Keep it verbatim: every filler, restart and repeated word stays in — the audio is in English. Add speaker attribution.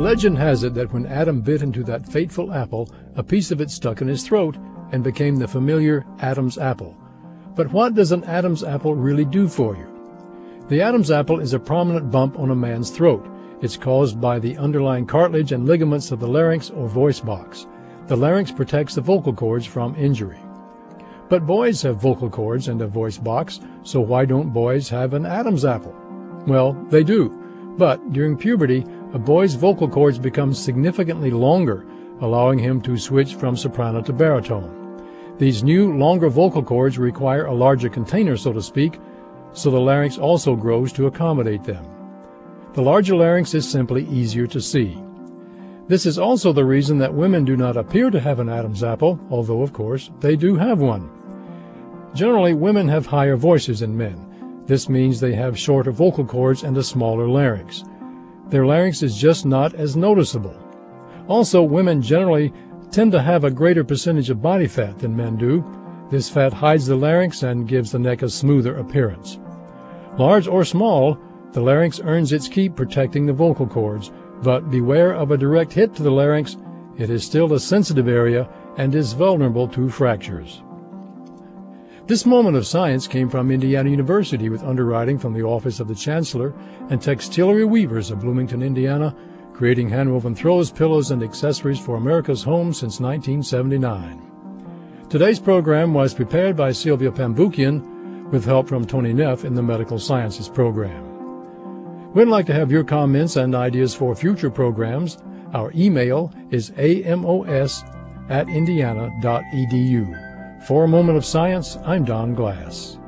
Speaker 1: Legend has it that when Adam bit into that fateful apple, a piece of it stuck in his throat and became the familiar Adam's apple. But what does an Adam's apple really do for you? The Adam's apple is a prominent bump on a man's throat. It's caused by the underlying cartilage and ligaments of the larynx or voice box. The larynx protects the vocal cords from injury. But boys have vocal cords and a voice box, so why don't boys have an Adam's apple? Well, they do, but during puberty, a boy's vocal cords become significantly longer, allowing him to switch from soprano to baritone. These new, longer vocal cords require a larger container, so to speak, so the larynx also grows to accommodate them. The larger larynx is simply easier to see. This is also the reason that women do not appear to have an Adam's apple, although, of course, they do have one. Generally, women have higher voices than men. This means they have shorter vocal cords and a smaller larynx. Their larynx is just not as noticeable. Also, women generally tend to have a greater percentage of body fat than men do. This fat hides the larynx and gives the neck a smoother appearance. Large or small, the larynx earns its keep protecting the vocal cords, but beware of a direct hit to the larynx. It is still a sensitive area and is vulnerable to fractures. This moment of science came from Indiana University with underwriting from the Office of the Chancellor and Textillery Weavers of Bloomington, Indiana, creating handwoven throws, pillows, and accessories for America's homes since nineteen seventy-nine. Today's program was prepared by Sylvia Pambukian with help from Tony Neff in the Medical Sciences program. We'd like to have your comments and ideas for future programs. Our email is amos at indiana dot edu. For a Moment of Science, I'm Don Glass.